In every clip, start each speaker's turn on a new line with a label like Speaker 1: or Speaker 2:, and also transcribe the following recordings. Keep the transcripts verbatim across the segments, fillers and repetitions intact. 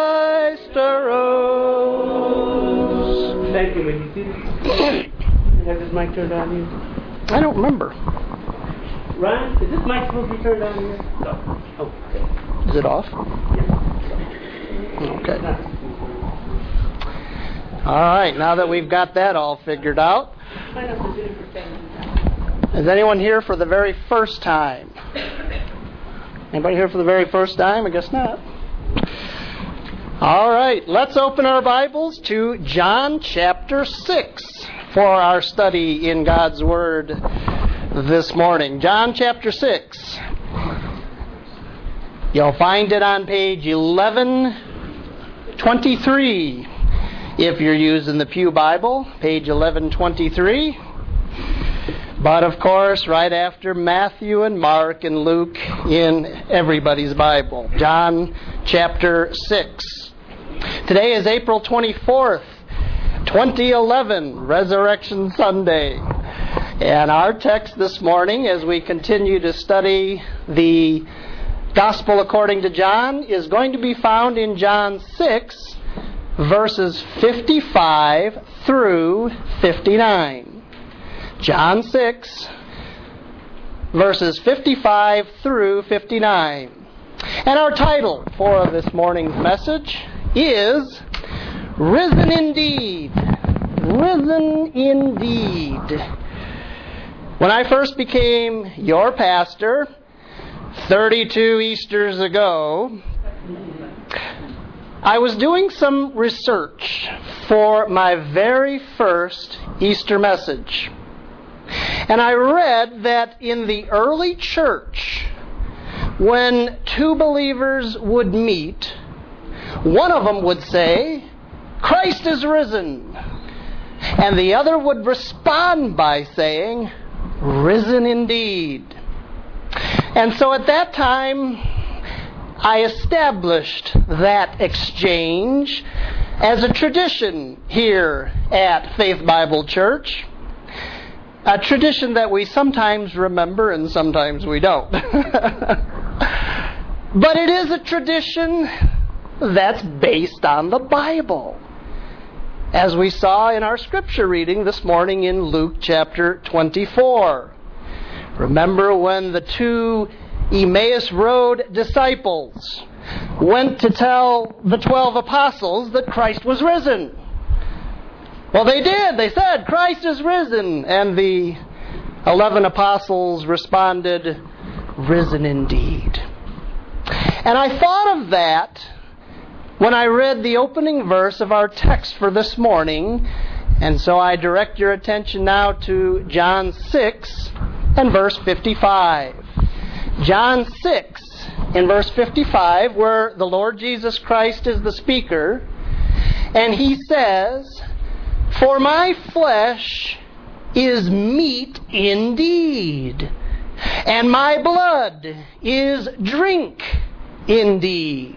Speaker 1: Christ arose.
Speaker 2: Thank you, Mickey. See this? Have this mic turned on here?
Speaker 1: I don't remember.
Speaker 2: Ryan, is this mic supposed to be turned on here? No. Oh, okay.
Speaker 1: Is it off?
Speaker 2: Yes.
Speaker 1: Okay. All right, now that we've got that all figured out, is anyone here for the very first time? Anybody here for the very first time? I guess not. All right, let's open our Bibles to John chapter six for our study in God's Word this morning. John chapter six. You'll find it on page eleven twenty-three. If you're using the Pew Bible, page eleven twenty-three. But of course, right after Matthew and Mark and Luke in everybody's Bible. John chapter six. Today is April twenty-fourth, twenty eleven, Resurrection Sunday. And our text this morning, as we continue to study the Gospel according to John, is going to be found in John six, verses fifty-five through fifty-nine. John six, verses fifty-five through fifty-nine. And our title for this morning's message is Risen Indeed. Risen Indeed. When I first became your pastor thirty-two Easters ago, I was doing some research for my very first Easter message. And I read that in the early church, when two believers would meet, one of them would say, "Christ is risen." And the other would respond by saying, "Risen indeed." And so at that time, I established that exchange as a tradition here at Faith Bible Church. A tradition that we sometimes remember and sometimes we don't. But it is a tradition that's based on the Bible. As we saw in our scripture reading this morning in Luke chapter twenty-four. Remember when the two Emmaus Road disciples went to tell the twelve apostles that Christ was risen? Well, they did. They said, "Christ is risen." And the eleven apostles responded, "Risen indeed." And I thought of that when I read the opening verse of our text for this morning. And so I direct your attention now to John six and verse fifty-five. John six in verse fifty-five, where the Lord Jesus Christ is the speaker. And he says, "For my flesh is meat indeed, and my blood is drink indeed."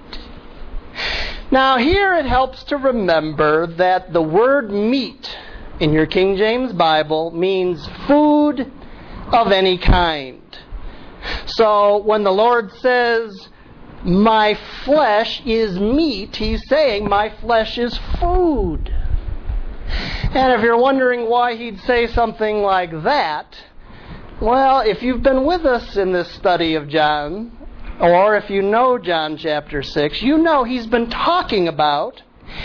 Speaker 1: Now here it helps to remember that the word meat in your King James Bible means food of any kind. So when the Lord says, "My flesh is meat," He's saying, my flesh is food. And if you're wondering why He'd say something like that, well, if you've been with us in this study of John, or if you know John chapter six, you know He's been talking about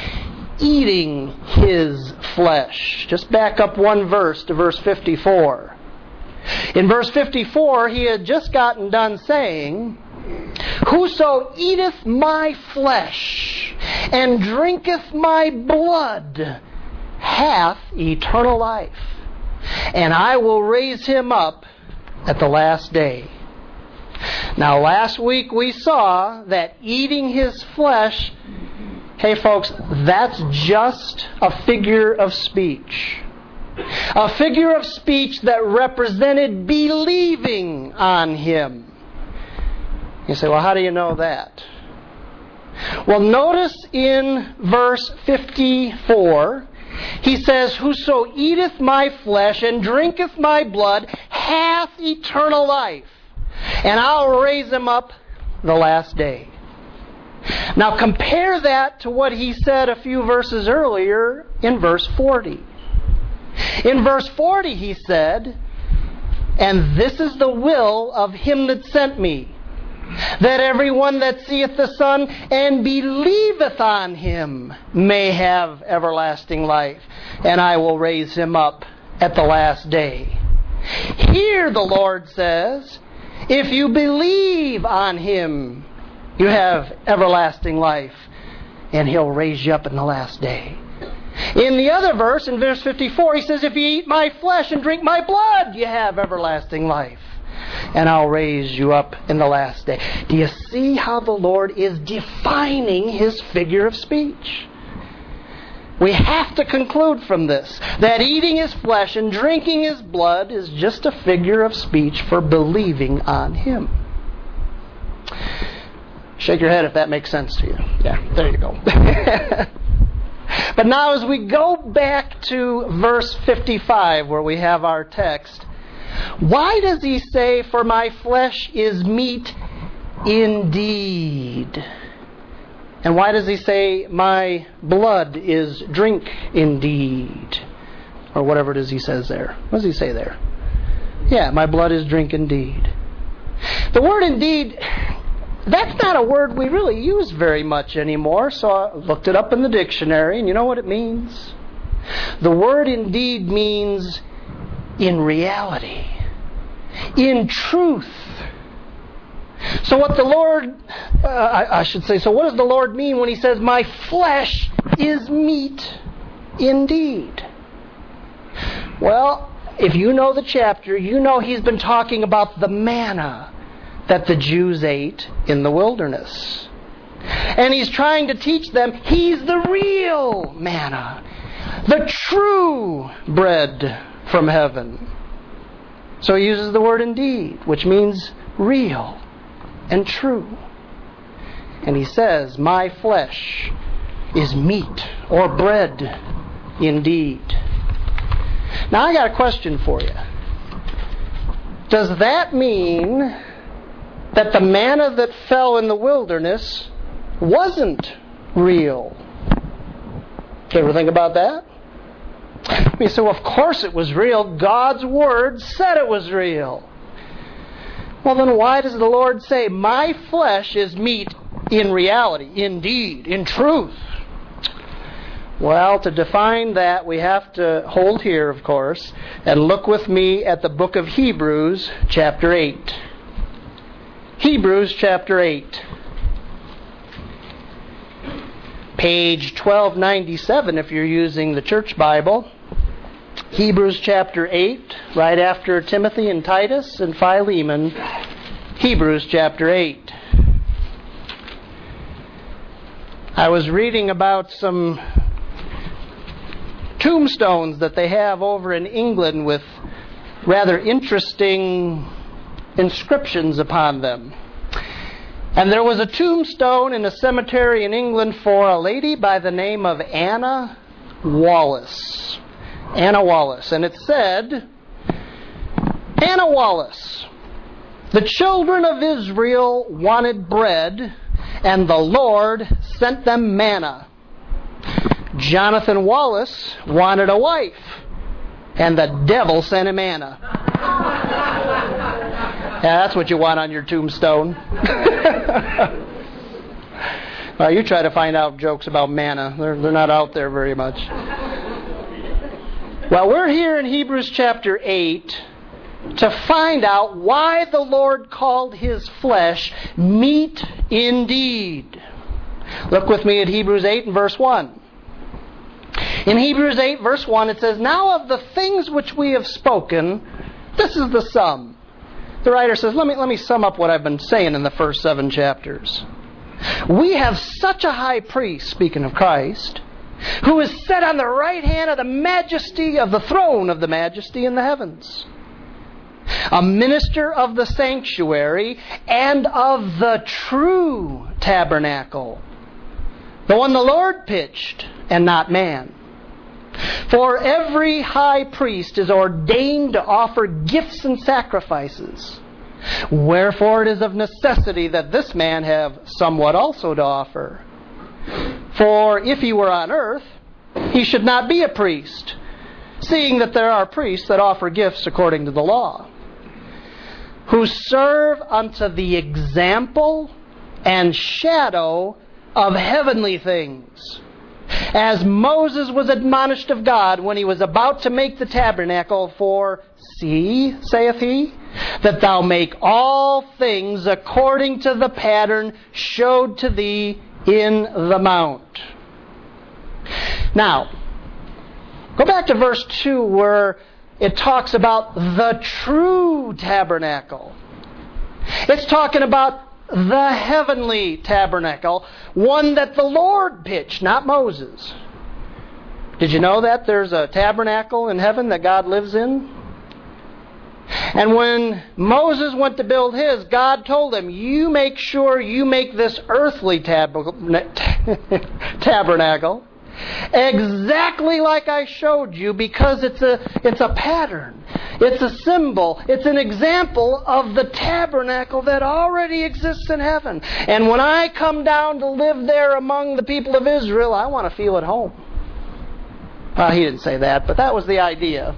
Speaker 1: eating His flesh. Just back up one verse to verse fifty-four. In verse fifty-four, He had just gotten done saying, "Whoso eateth my flesh and drinketh my blood hath eternal life, and I will raise him up at the last day." Now, last week we saw that eating His flesh, hey folks, that's just a figure of speech. A figure of speech that represented believing on Him. You say, well, how do you know that? Well, notice in verse fifty-four, He says, "Whoso eateth my flesh and drinketh my blood hath eternal life, and I'll raise him up the last day." Now compare that to what he said a few verses earlier in verse forty. In verse forty he said, "And this is the will of him that sent me, that everyone that seeth the Son and believeth on him may have everlasting life, and I will raise him up at the last day." Here the Lord says, if you believe on him, you have everlasting life, and he'll raise you up in the last day. In the other verse, in verse fifty-four, he says, if you eat my flesh and drink my blood, you have everlasting life, and I'll raise you up in the last day. Do you see how the Lord is defining his figure of speech? We have to conclude from this that eating his flesh and drinking his blood is just a figure of speech for believing on him. Shake your head if that makes sense to you. Yeah, there you go. But now as we go back to verse fifty-five, where we have our text, why does he say, for my flesh is meat indeed? And why does he say, my blood is drink indeed? Or whatever it is he says there. What does he say there? Yeah, my blood is drink indeed. The word indeed, that's not a word we really use very much anymore, so I looked it up in the dictionary, and you know what it means? The word indeed means in reality, in truth. So what the Lord, uh, I, I should say, so what does the Lord mean when he says, my flesh is meat indeed? Well, if you know the chapter, you know he's been talking about the manna that the Jews ate in the wilderness. And he's trying to teach them he's the real manna, the true bread from heaven. So he uses the word indeed, which means real and true. And he says, my flesh is meat or bread indeed. Now I got a question for you. Does that mean that the manna that fell in the wilderness wasn't real? Did you ever think about that? You say, well, of course it was real. God's Word said it was real. Well, then why does the Lord say, my flesh is meat in reality, indeed, in truth? Well, to define that, we have to hold here, of course, and look with me at the book of Hebrews, chapter eight. Hebrews, chapter eight. Page twelve ninety-seven, if you're using the Church Bible. Hebrews chapter eight, right after Timothy and Titus and Philemon. Hebrews chapter eight. I was reading about some tombstones that they have over in England with rather interesting inscriptions upon them. And there was a tombstone in a cemetery in England for a lady by the name of Anna Wallace. Anna Wallace. And it said, Anna Wallace, the children of Israel wanted bread, and the Lord sent them manna. Jonathan Wallace wanted a wife, and the devil sent him Anna. Yeah, that's what you want on your tombstone. Well, you try to find out jokes about manna. They're, they're not out there very much. Well, we're here in Hebrews chapter eight to find out why the Lord called his flesh meat indeed. Look with me at Hebrews eight and verse one. In Hebrews eight verse one it says, now of the things which we have spoken, this is the sum. The writer says, let me, let me sum up what I've been saying in the first seven chapters. We have such a high priest, speaking of Christ, who is set on the right hand of the majesty of the throne of the majesty in the heavens. A minister of the sanctuary and of the true tabernacle, the one the Lord pitched and not man. For every high priest is ordained to offer gifts and sacrifices. Wherefore it is of necessity that this man have somewhat also to offer. For if he were on earth, he should not be a priest, seeing that there are priests that offer gifts according to the law, who serve unto the example and shadow of heavenly things. As Moses was admonished of God when he was about to make the tabernacle, for, see, saith he, that thou make all things according to the pattern showed to thee in the mount. Now, go back to verse two where it talks about the true tabernacle. It's talking about the heavenly tabernacle, one that the Lord pitched, not Moses. Did you know that there's a tabernacle in heaven that God lives in? And when Moses went to build his, God told him, you make sure you make this earthly tab- tabernacle exactly like I showed you, because it's a it's a pattern. It's a symbol. It's an example of the tabernacle that already exists in heaven. And when I come down to live there among the people of Israel, I want to feel at home. Well, he didn't say that, but that was the idea.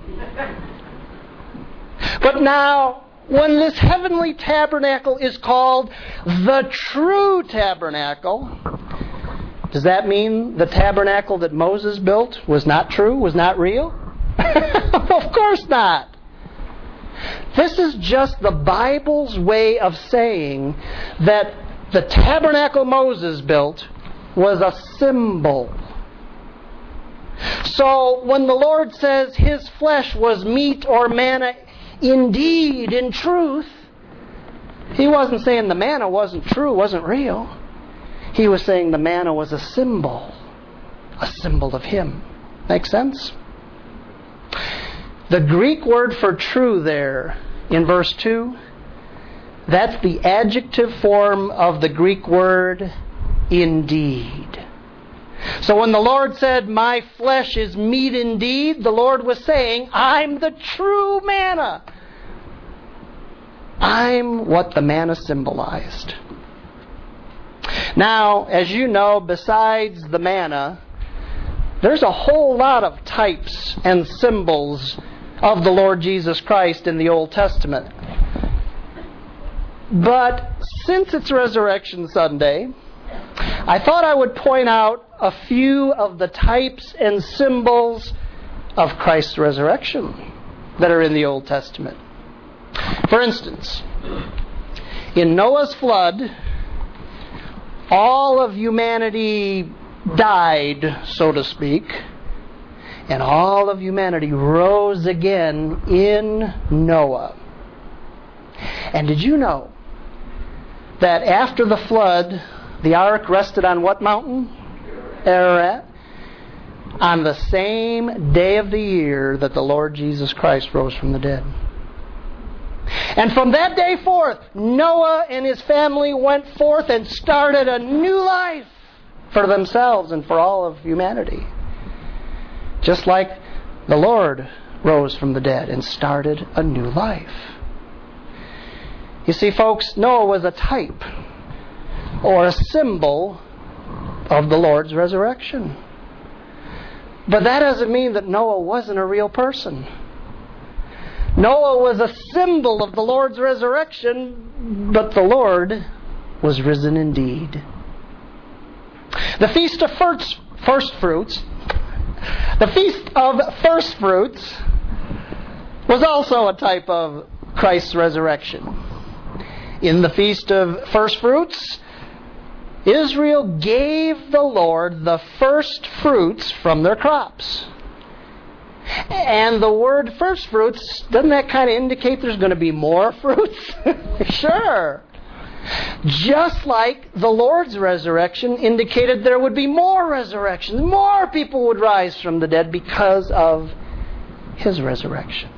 Speaker 1: But now, when this heavenly tabernacle is called the true tabernacle, does that mean the tabernacle that Moses built was not true, was not real? Of course not. This is just the Bible's way of saying that the tabernacle Moses built was a symbol. So when the Lord says his flesh was meat or manna indeed, in truth, he wasn't saying the manna wasn't true, wasn't real. He was saying the manna was a symbol, a symbol of him. Make sense? The Greek word for true there in verse two, that's the adjective form of the Greek word indeed. So when the Lord said, my flesh is meat indeed, the Lord was saying, I'm the true manna. I'm what the manna symbolized. Now, as you know, besides the manna, there's a whole lot of types and symbols of the Lord Jesus Christ in the Old Testament. But since it's Resurrection Sunday, I thought I would point out a few of the types and symbols of Christ's resurrection that are in the Old Testament. For instance, in Noah's flood, all of humanity died, so to speak, and all of humanity rose again in Noah. And did you know that after the flood, the ark rested on what mountain? Ararat. On the same day of the year that the Lord Jesus Christ rose from the dead. And from that day forth, Noah and his family went forth and started a new life for themselves and for all of humanity. Just like the Lord rose from the dead and started a new life. You see, folks, Noah was a type or a symbol of the Lord's resurrection. But that doesn't mean that Noah wasn't a real person. Noah was a symbol of the Lord's resurrection, but the Lord was risen indeed. The Feast of First, first Fruits, the Feast of First Fruits was also a type of Christ's resurrection. In the Feast of First Fruits, Israel gave the Lord the first fruits from their crops. And the word first fruits, doesn't that kind of indicate there's going to be more fruits? Sure. Just like the Lord's resurrection indicated there would be more resurrections. More people would rise from the dead because of his resurrection.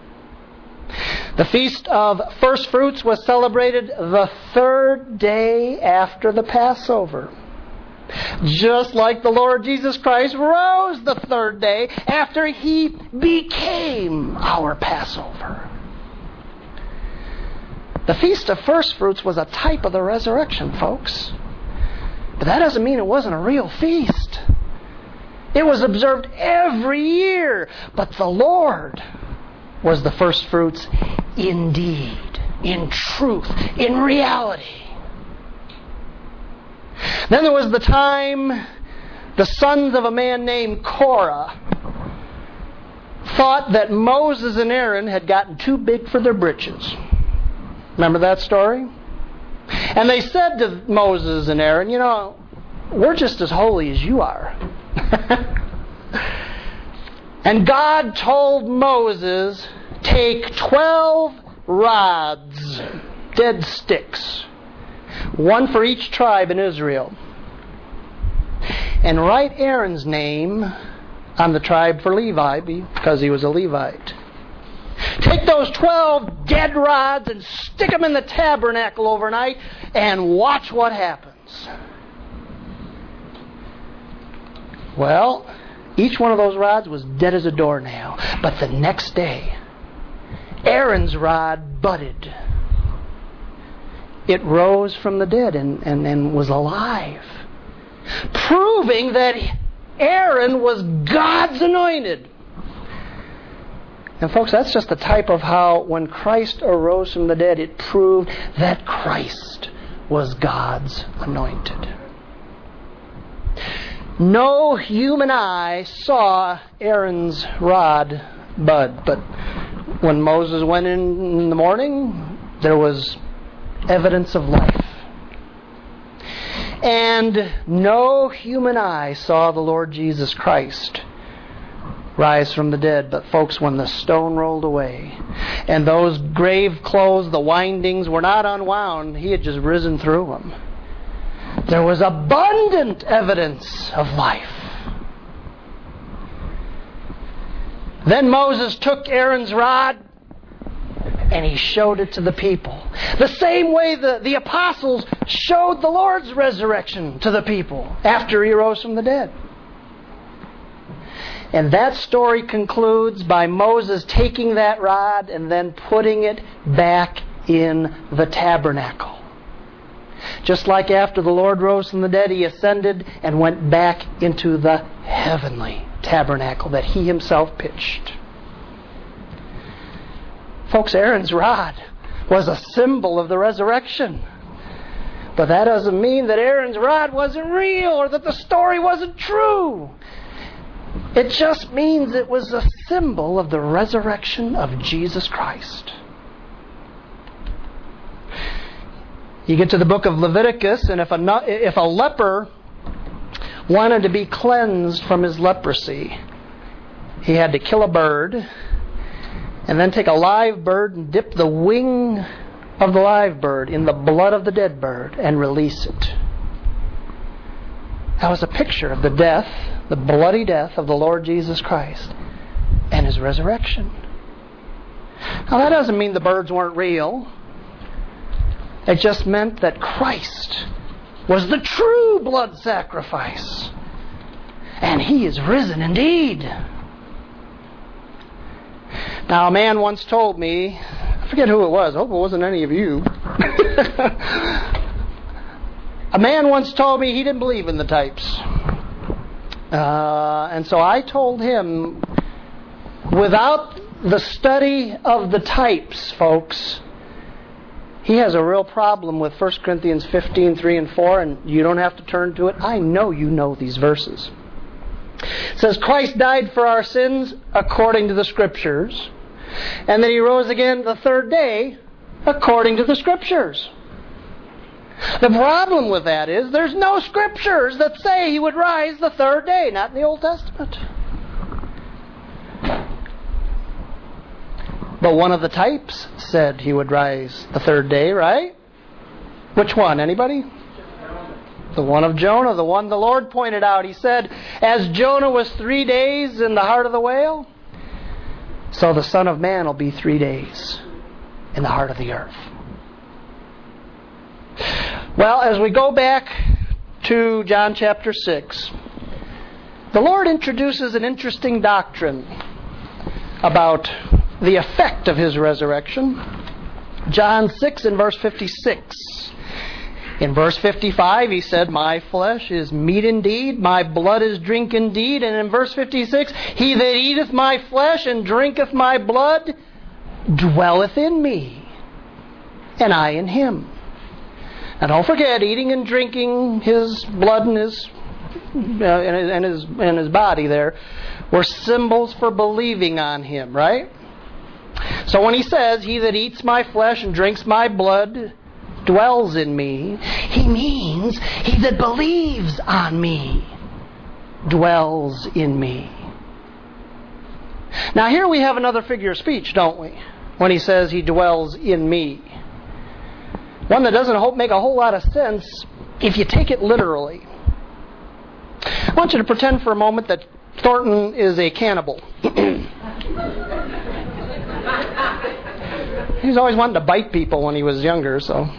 Speaker 1: The Feast of First Fruits was celebrated the third day after the Passover. Just like the Lord Jesus Christ rose the third day after he became our Passover. The Feast of First Fruits was a type of the resurrection, folks. But that doesn't mean it wasn't a real feast. It was observed every year. But the Lord was the first fruits indeed, in truth, in reality. Then there was the time the sons of a man named Korah thought that Moses and Aaron had gotten too big for their britches. Remember that story? And they said to Moses and Aaron, you know, we're just as holy as you are. And God told Moses, take twelve rods, dead sticks, one for each tribe in Israel, and write Aaron's name on the tribe for Levi because he was a Levite. Take those twelve dead rods and stick them in the tabernacle overnight and watch what happens. Well, each one of those rods was dead as a doornail. But the next day, Aaron's rod budded. It rose from the dead and, and, and was alive, proving that Aaron was God's anointed. And folks, that's just a type of how when Christ arose from the dead, it proved that Christ was God's anointed. No human eye saw Aaron's rod bud, but when Moses went in in the morning, there was evidence of life. And no human eye saw the Lord Jesus Christ rise from the dead. But folks, when the stone rolled away and those grave clothes, the windings were not unwound, he had just risen through them. There was abundant evidence of life. Then Moses took Aaron's rod and he showed it to the people. The same way the, the apostles showed the Lord's resurrection to the people after he rose from the dead. And that story concludes by Moses taking that rod and then putting it back in the tabernacle. Just like after the Lord rose from the dead, he ascended and went back into the heavenly tabernacle that he himself pitched. Folks, Aaron's rod was a symbol of the resurrection. But that doesn't mean that Aaron's rod wasn't real or that the story wasn't true. It just means it was a symbol of the resurrection of Jesus Christ. You get to the book of Leviticus, and if a, if a leper wanted to be cleansed from his leprosy, he had to kill a bird and then take a live bird and dip the wing of the live bird in the blood of the dead bird and release it. That was a picture of the death, the bloody death of the Lord Jesus Christ and his resurrection. Now that doesn't mean the birds weren't real. It just meant that Christ was the true blood sacrifice. And he is risen indeed. Now a man once told me, I forget who it was, I hope it wasn't any of you. A man once told me he didn't believe in the types. Uh, and so I told him, without the study of the types, folks, he has a real problem with First Corinthians fifteen, three and four, and you don't have to turn to it. I know you know these verses. It says, Christ died for our sins according to the Scriptures, and then he rose again the third day according to the Scriptures. The problem with that is there's no Scriptures that say he would rise the third day, not in the Old Testament. But one of the types said he would rise the third day, right? Which one? Anybody? The one of Jonah, the one the Lord pointed out. He said, as Jonah was three days in the heart of the whale, so the Son of Man will be three days in the heart of the earth. Well, as we go back to John chapter six, the Lord introduces an interesting doctrine about the effect of his resurrection. John six and verse fifty-six. In verse fifty-five, he said, my flesh is meat indeed, my blood is drink indeed. And in verse fifty-six, he that eateth my flesh and drinketh my blood dwelleth in me, and I in him. Now don't forget, eating and drinking his blood and his, uh, and his, and his body there were symbols for believing on him, right? So when he says, he that eats my flesh and drinks my blood dwells in me, he means he that believes on me dwells in me. Now here we have another figure of speech, don't we? When he says he dwells in me. One that doesn't make a whole lot of sense if you take it literally. I want you to pretend for a moment that Thornton is a cannibal. He's always wanted to bite people when he was younger, so...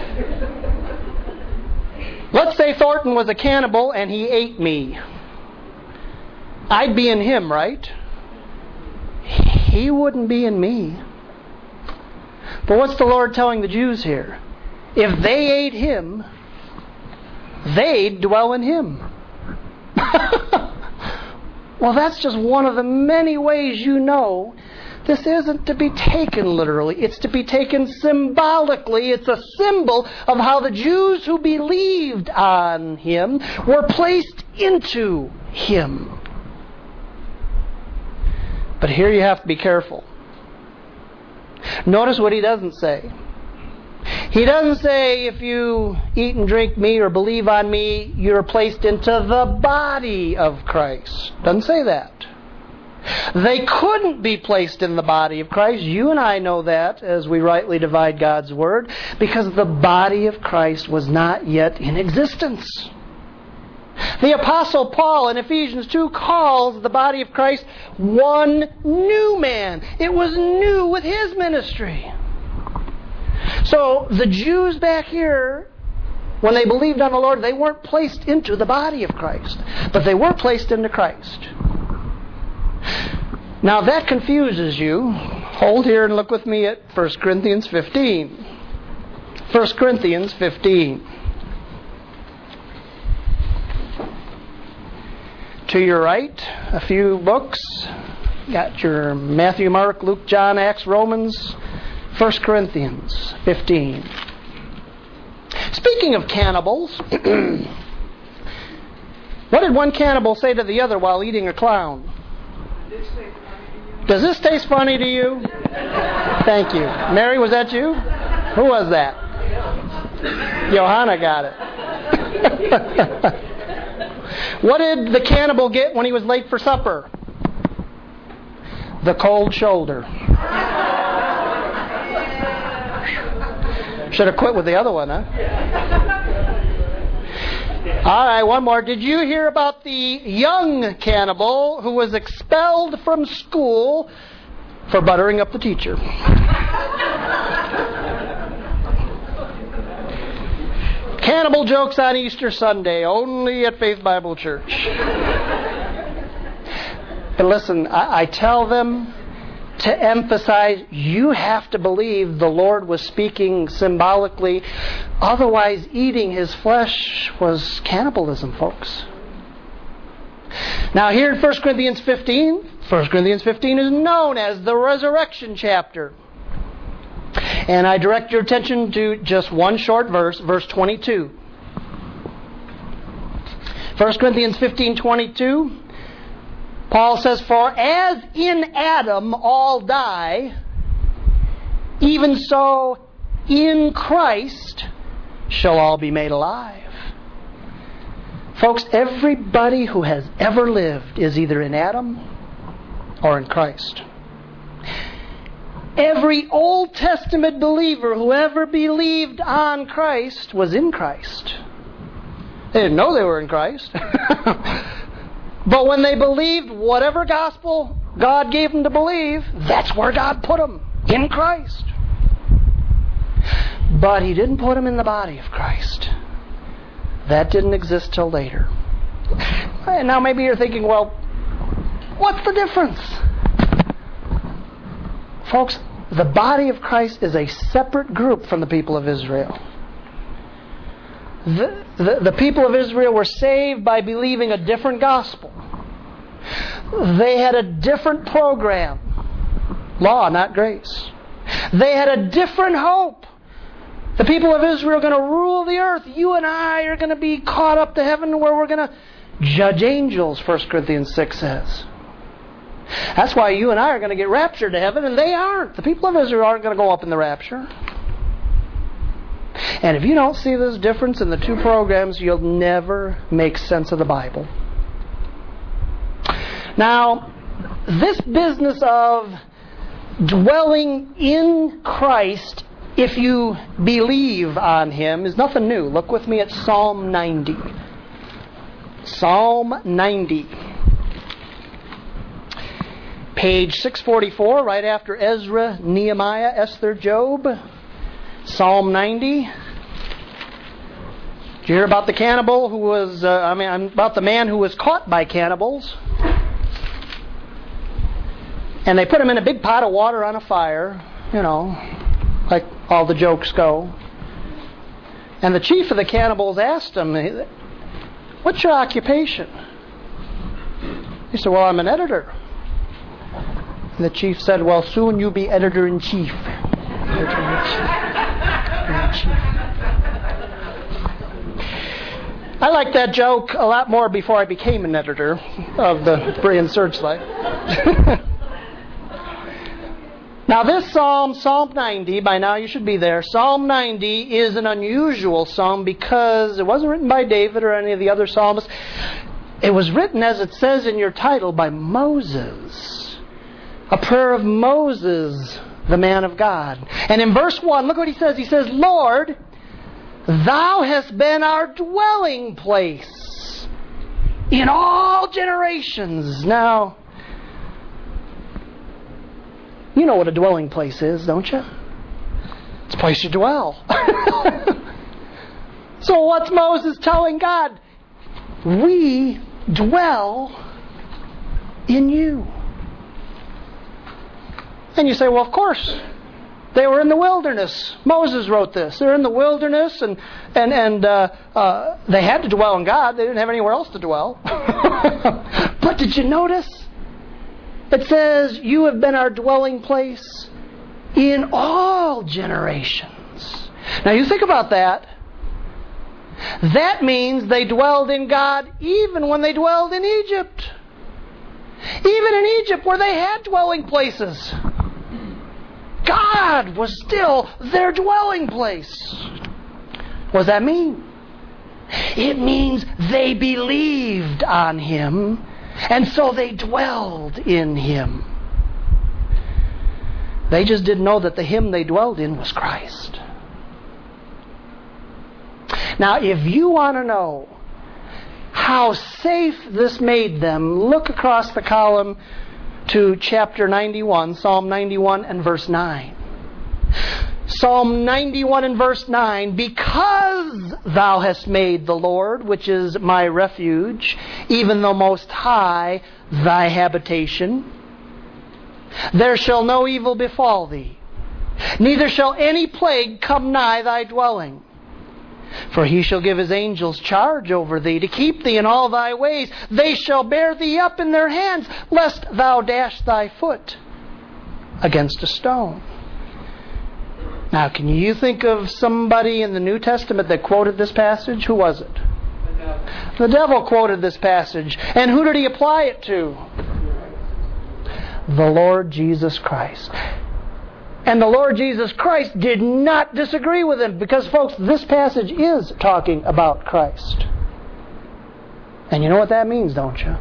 Speaker 1: Let's say Thornton was a cannibal and he ate me. I'd be in him, right? He wouldn't be in me. But what's the Lord telling the Jews here? If they ate him, they'd dwell in him. Well, that's just one of the many ways you know this isn't to be taken literally. It's to be taken symbolically. It's a symbol of how the Jews who believed on him were placed into him. But here you have to be careful. Notice what he doesn't say. He doesn't say if you eat and drink me or believe on me, you're placed into the body of Christ. Doesn't say that. They couldn't be placed in the body of Christ. You and I know that as we rightly divide God's Word, because the body of Christ was not yet in existence. The Apostle Paul in Ephesians two calls the body of Christ one new man. It was new with his ministry. So the Jews back here, when they believed on the Lord, they weren't placed into the body of Christ, but they were placed into Christ. Now that confuses you. Hold here and look with me at First Corinthians fifteen. First Corinthians fifteen. To your right, a few books. Got your Matthew, Mark, Luke, John, Acts, Romans. First Corinthians fifteen. Speaking of cannibals, what did one cannibal say to the other while eating a clown? Does this taste funny to you? Thank you. Mary, was that you? Who was that? Johanna got it. What did the cannibal get when he was late for supper? The cold shoulder. Should have quit with the other one, huh? All right, one more. Did you hear about the young cannibal who was expelled from school for buttering up the teacher? Cannibal jokes on Easter Sunday, only at Faith Bible Church. But listen, I, I tell them to emphasize, you have to believe the Lord was speaking symbolically. Otherwise, eating his flesh was cannibalism, folks. Now here in First Corinthians fifteen, First Corinthians fifteen is known as the resurrection chapter. And I direct your attention to just one short verse, verse twenty-two. First Corinthians fifteen twenty-two. Paul says, for as in Adam all die, even so in Christ shall all be made alive. Folks, everybody who has ever lived is either in Adam or in Christ. Every Old Testament believer who ever believed on Christ was in Christ. They didn't know they were in Christ. But when they believed whatever gospel God gave them to believe, that's where God put them, in Christ. But He didn't put them in the body of Christ. That didn't exist till later. And now maybe you're thinking, well, what's the difference? Folks, the body of Christ is a separate group from the people of Israel. The, the, the people of Israel were saved by believing a different gospel. They had a different program. Law, not grace. They had a different hope. The people of Israel are going to rule the earth. You and I are going to be caught up to heaven where we're going to judge angels, First Corinthians six says. That's why you and I are going to get raptured to heaven, and they aren't. The people of Israel aren't going to go up in the rapture. And if you don't see this difference in the two programs, you'll never make sense of the Bible. Now, this business of dwelling in Christ if you believe on Him is nothing new. Look with me at Psalm ninety. Psalm ninety. Page six forty-four, right after Ezra, Nehemiah, Esther, Job. Psalm ninety. Did you hear about the cannibal who was, uh, I mean, about the man who was caught by cannibals? And they put him in a big pot of water on a fire, you know, like all the jokes go. And the chief of the cannibals asked him, "What's your occupation?" He said, "Well, I'm an editor." And the chief said, "Well, soon you'll be editor-in-chief." I liked that joke a lot more before I became an editor of the Berean Searchlight. Now this psalm, Psalm ninety, by now you should be there. Psalm ninety is an unusual psalm because it wasn't written by David or any of the other psalmists. It was written, as it says in your title, by Moses. A prayer of Moses, the man of God. And in verse one, look what he says. He says, "Lord, Thou hast been our dwelling place in all generations." Now, you know what a dwelling place is, don't you? It's a place you dwell. So what's Moses telling God? We dwell in you. And you say, well, of course. They were in the wilderness. Moses wrote this. They're in the wilderness, and and and uh, uh, they had to dwell in God. They didn't have anywhere else to dwell. But did you notice? It says, "You have been our dwelling place in all generations." Now you think about that. That means they dwelled in God even when they dwelled in Egypt. Even in Egypt where they had dwelling places, God was still their dwelling place. What does that mean? It means they believed on Him, and so they dwelled in Him. They just didn't know that the Him they dwelled in was Christ. Now, if you want to know how safe this made them, look across the column to chapter ninety-one, Psalm ninety-one and verse nine. Psalm ninety-one and verse nine, "Because thou hast made the Lord, which is my refuge, even the Most High, thy habitation, there shall no evil befall thee, neither shall any plague come nigh thy dwelling. For He shall give His angels charge over thee, to keep thee in all thy ways. They shall bear thee up in their hands, lest thou dash thy foot against a stone." Now, can you think of somebody in the New Testament that quoted this passage? Who was it? The devil. The devil quoted this passage. And who did he apply it to? The Lord Jesus Christ. And the Lord Jesus Christ did not disagree with him, because, folks, this passage is talking about Christ. And you know what that means, don't you?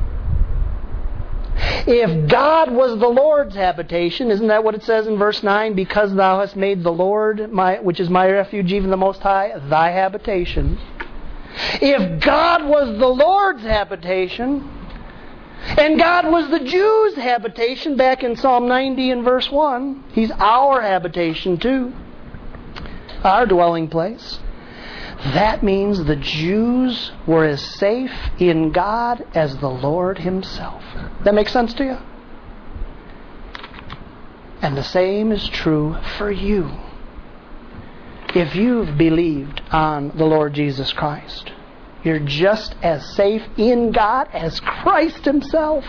Speaker 1: If God was the Lord's habitation, isn't that what it says in verse nine? "Because thou hast made the Lord, my, which is my refuge, even the Most High, thy habitation." If God was the Lord's habitation, and God was the Jews' habitation back in Psalm ninety and verse one, He's our habitation too, our dwelling place. That means the Jews were as safe in God as the Lord Himself. That makes sense to you? And the same is true for you. If you've believed on the Lord Jesus Christ, you're just as safe in God as Christ Himself.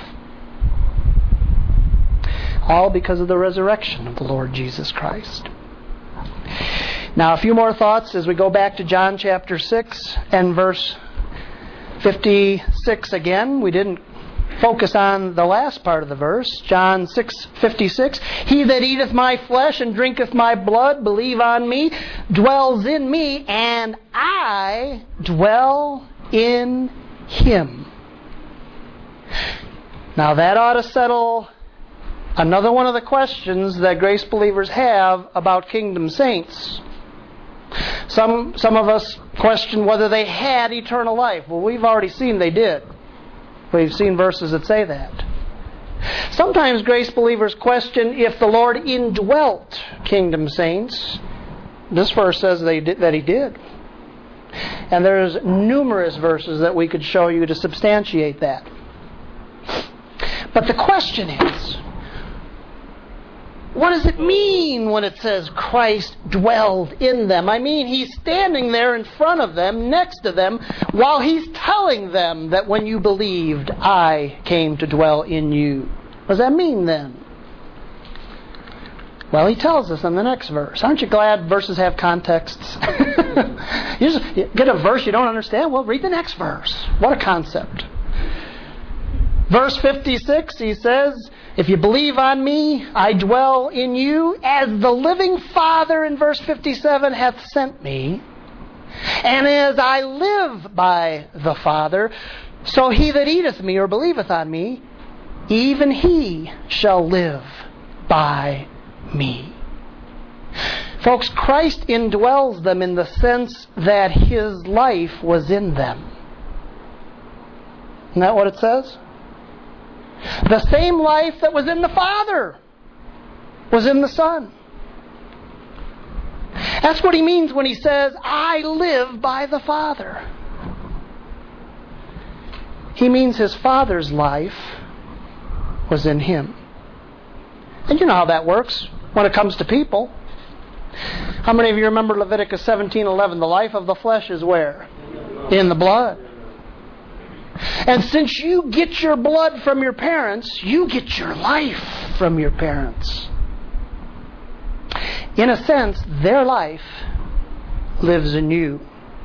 Speaker 1: All because of the resurrection of the Lord Jesus Christ. Now, a few more thoughts as we go back to John chapter six and verse fifty-six again. We didn't focus on the last part of the verse. John six fifty-six. He that eateth my flesh and drinketh my blood, believe on me, dwells in me, and I dwell in him. Now that ought to settle another one of the questions that grace believers have about kingdom saints. Some some of us question whether they had eternal life. Well, we've already seen they did. We've seen verses that say that. Sometimes grace believers question if the Lord indwelt kingdom saints. This verse says they did, that He did. And there's numerous verses that we could show you to substantiate that. But the question is, what does it mean when it says Christ dwelled in them? I mean, He's standing there in front of them, next to them, while He's telling them that when you believed, I came to dwell in you. What does that mean then? Well, He tells us in the next verse. Aren't you glad verses have contexts? You just get a verse you don't understand? Well, read the next verse. What a concept. Verse fifty-six, He says, if you believe on me, I dwell in you, as the living Father, in verse fifty-seven, hath sent me. And as I live by the Father, so he that eateth me or believeth on me, even he shall live by me. Folks, Christ indwells them in the sense that His life was in them. Isn't that what it says? The same life that was in the Father was in the Son. That's what He means when He says, I live by the Father. He means His Father's life was in Him. And you know how that works when it comes to people. How many of you remember Leviticus seventeen eleven? The life of the flesh is where? In the blood. And since you get your blood from your parents, you get your life from your parents. In a sense, their life lives in you.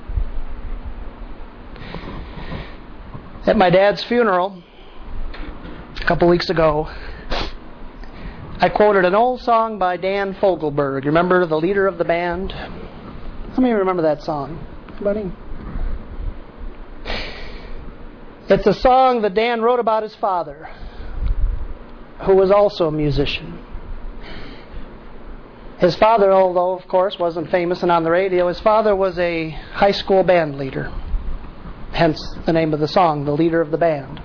Speaker 1: At my dad's funeral a couple weeks ago, I quoted an old song by Dan Fogelberg. Remember, the leader of the band? How many remember that song? Anybody? It's a song that Dan wrote about his father, who was also a musician. His father, although of course wasn't famous and on the radio, his father was a high school band leader. Hence the name of the song, The Leader of the Band.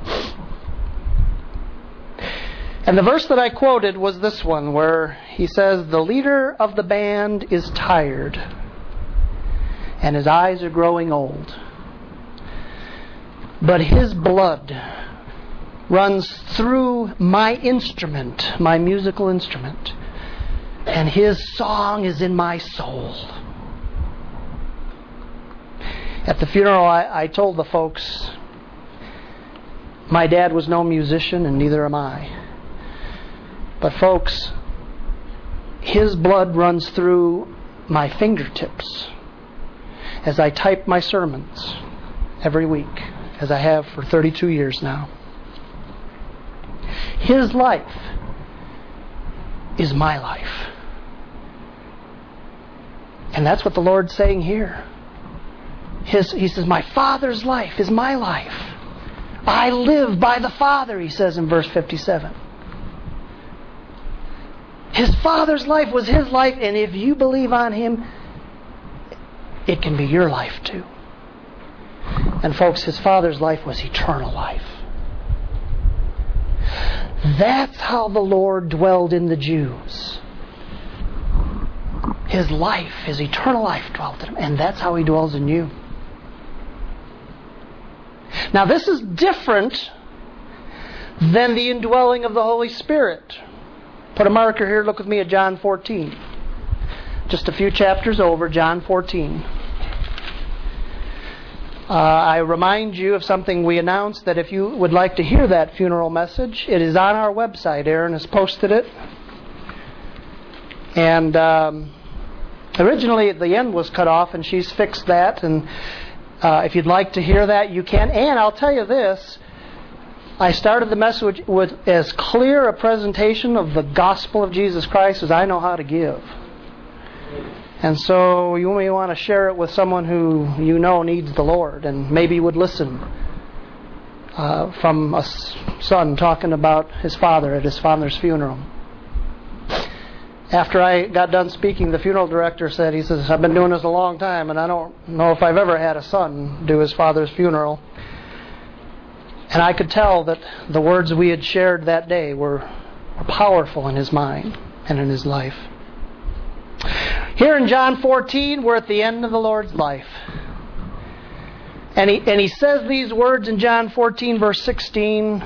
Speaker 1: And the verse that I quoted was this one, where he says, the leader of the band is tired, and his eyes are growing old. But his blood runs through my instrument, my musical instrument, and his song is in my soul. At the funeral, I, I told the folks, my dad was no musician, and neither am I. But folks, his blood runs through my fingertips as I type my sermons every week, as I have for thirty-two years now. His life is my life. And that's what the Lord's saying here. His, he says, my Father's life is my life. I live by the Father, he says in verse fifty-seven. His Father's life was his life, and if you believe on him, it can be your life too. And folks, his Father's life was eternal life. That's how the Lord dwelled in the Jews. His life, his eternal life dwelt in him, and that's how he dwells in you. Now this is different than the indwelling of the Holy Spirit. Put a marker here. Look with me at John fourteen. Just a few chapters over, John fourteen. Uh, I remind you of something we announced, that if you would like to hear that funeral message, it is on our website. Aaron has posted it. And um, originally the end was cut off, and she's fixed that. And uh, if you'd like to hear that, you can. And I'll tell you this, I started the message with as clear a presentation of the gospel of Jesus Christ as I know how to give. And so you may want to share it with someone who you know needs the Lord and maybe would listen uh, from a son talking about his father at his father's funeral. After I got done speaking, the funeral director said, he says, I've been doing this a long time and I don't know if I've ever had a son do his father's funeral. And I could tell that the words we had shared that day were, were powerful in his mind and in his life. Here in John fourteen, we're at the end of the Lord's life. And he, and he says these words in John fourteen, verse sixteen.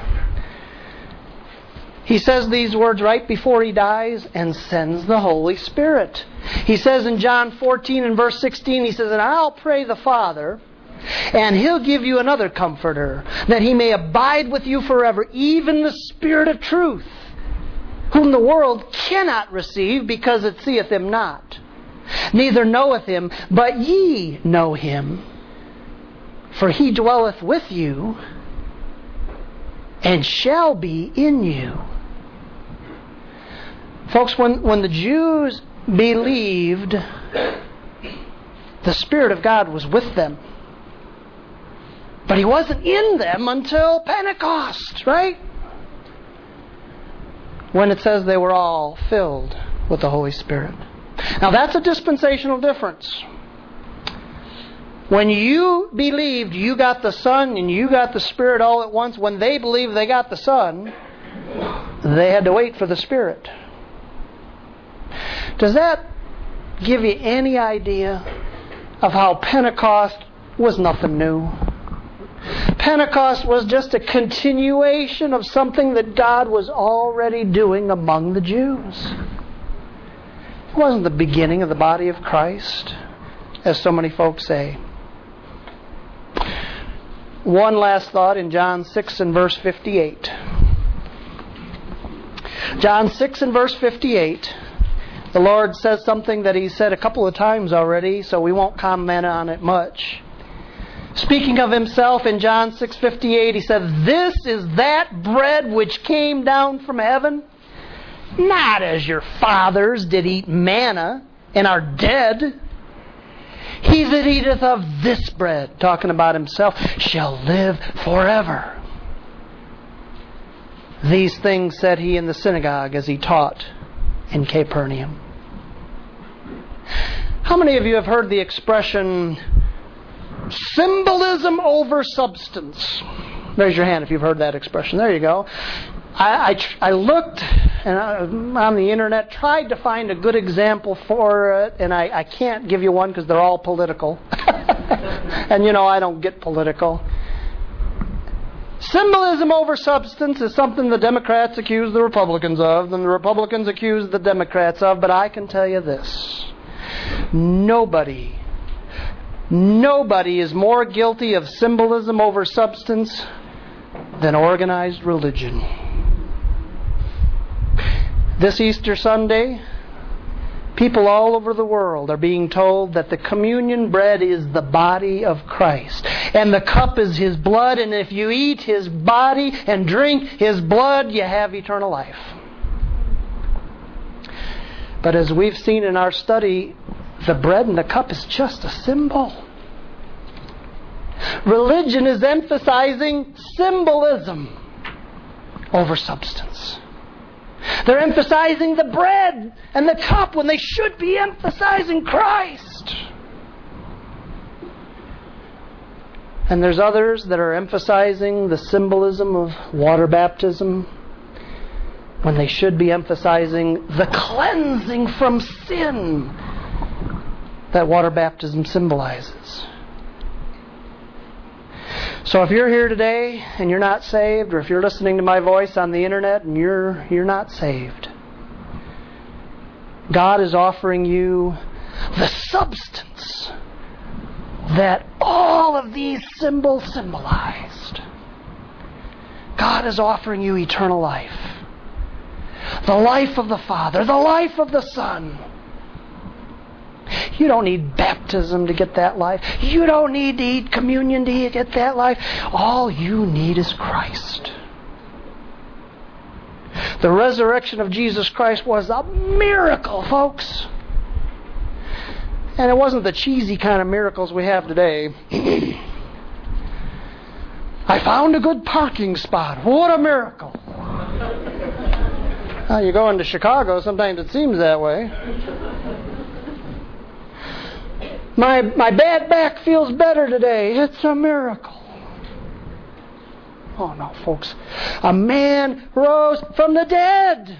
Speaker 1: He says these words right before he dies and sends the Holy Spirit. He says in John fourteen and verse sixteen, he says, and I'll pray the Father, and He'll give you another Comforter, that He may abide with you forever, even the Spirit of truth, whom the world cannot receive, because it seeth Him not, neither knoweth Him, but ye know Him. For He dwelleth with you, and shall be in you. Folks, when, when the Jews believed, the Spirit of God was with them. But He wasn't in them until Pentecost, right? When it says they were all filled with the Holy Spirit. Now that's a dispensational difference. When you believed you got the Son and you got the Spirit all at once, when they believed they got the Son, they had to wait for the Spirit. Does that give you any idea of how Pentecost was nothing new? Pentecost was just a continuation of something that God was already doing among the Jews. It wasn't the beginning of the body of Christ, as so many folks say. One last thought in John six and verse fifty-eight. John six and verse fifty-eight. The Lord says something that He said a couple of times already, so we won't comment on it much. Speaking of Himself in John six fifty-eight, He said, this is that bread which came down from heaven, not as your fathers did eat manna and are dead. He that eateth of this bread, talking about Himself, shall live forever. These things said He in the synagogue as He taught in Capernaum. How many of you have heard the expression symbolism over substance? Raise your hand if you've heard that expression. There you go. I, I, I looked and I, on the internet, tried to find a good example for it, and I, I can't give you one because they're all political. And you know, I don't get political. Symbolism over substance is something the Democrats accuse the Republicans of, and the Republicans accuse the Democrats of, but I can tell you this. Nobody, nobody is more guilty of symbolism over substance than organized religion. This Easter Sunday, people all over the world are being told that the communion bread is the body of Christ, and the cup is His blood, and if you eat His body and drink His blood, you have eternal life. But as we've seen in our study, the bread and the cup is just a symbol. Religion is emphasizing symbolism over substance. They're emphasizing the bread and the cup when they should be emphasizing Christ. And there's others that are emphasizing the symbolism of water baptism when they should be emphasizing the cleansing from sin that water baptism symbolizes. So if you're here today and you're not saved, or if you're listening to my voice on the internet and you're you're not saved, God is offering you the substance that all of these symbols symbolized. God is offering you eternal life. The life of the Father, the life of the Son. You don't need baptism to get that life. You don't need to eat communion to get that life. All you need is Christ. The resurrection of Jesus Christ was a miracle, folks. And it wasn't the cheesy kind of miracles we have today. I found a good parking spot. What a miracle. Now, you go into Chicago, sometimes it seems that way. My, my bad back feels better today. It's a miracle. Oh no, folks. A man rose from the dead.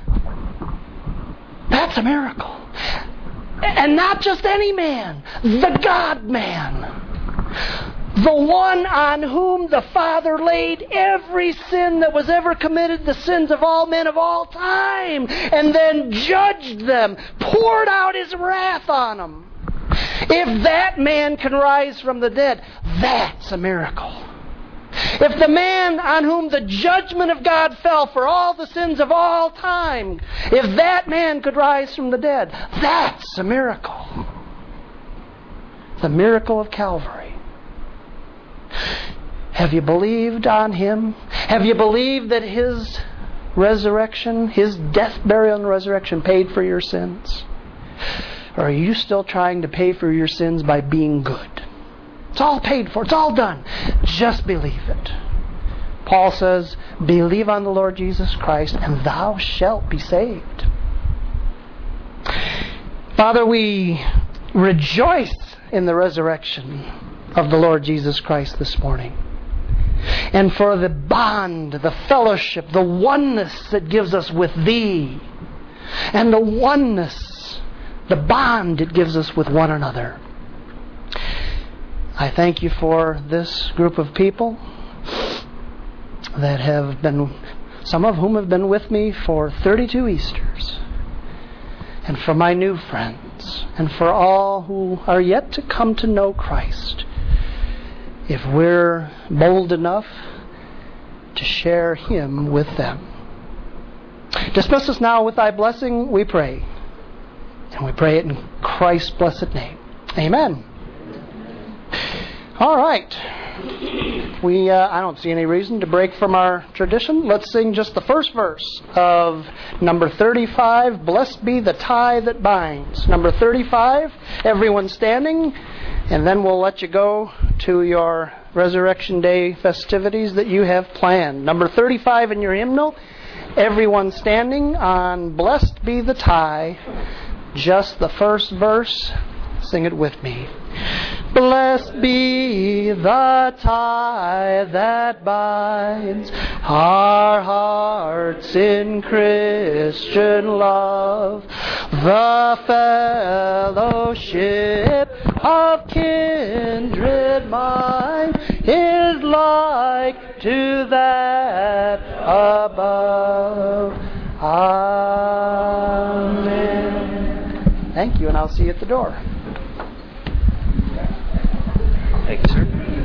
Speaker 1: That's a miracle. And not just any man. The God-man. The one on whom the Father laid every sin that was ever committed, the sins of all men of all time, and then judged them, poured out His wrath on them. If that man can rise from the dead, that's a miracle. If the man on whom the judgment of God fell for all the sins of all time, if that man could rise from the dead, that's a miracle. The miracle of Calvary. Have you believed on Him? Have you believed that His resurrection, His death, burial, and resurrection paid for your sins? Or are you still trying to pay for your sins by being good? It's all paid for. It's all done. Just believe it. Paul says, believe on the Lord Jesus Christ and thou shalt be saved. Father, we rejoice in the resurrection of the Lord Jesus Christ this morning. And for the bond, the fellowship, the oneness that gives us with Thee. And the oneness, the bond it gives us with one another. I thank You for this group of people that have been, some of whom have been with me for thirty-two Easters. And for my new friends. And for all who are yet to come to know Christ. If we're bold enough to share Him with them. Dismiss us now with Thy blessing, we pray. And we pray it in Christ's blessed name. Amen. All right. We, uh, I don't see any reason to break from our tradition. Let's sing just the first verse of number thirty-five, Blessed Be the Tie That Binds. Number thirty-five, everyone standing, and then we'll let you go to your Resurrection Day festivities that you have planned. Number thirty-five in your hymnal, everyone standing on Blessed Be the Tie, just the first verse. Sing it with me. Blessed be the tie that binds our hearts in Christian love, the fellowship of kindred mind is like to that above. Amen. Thank you, and I'll see you at the door.
Speaker 3: Thank you, sir.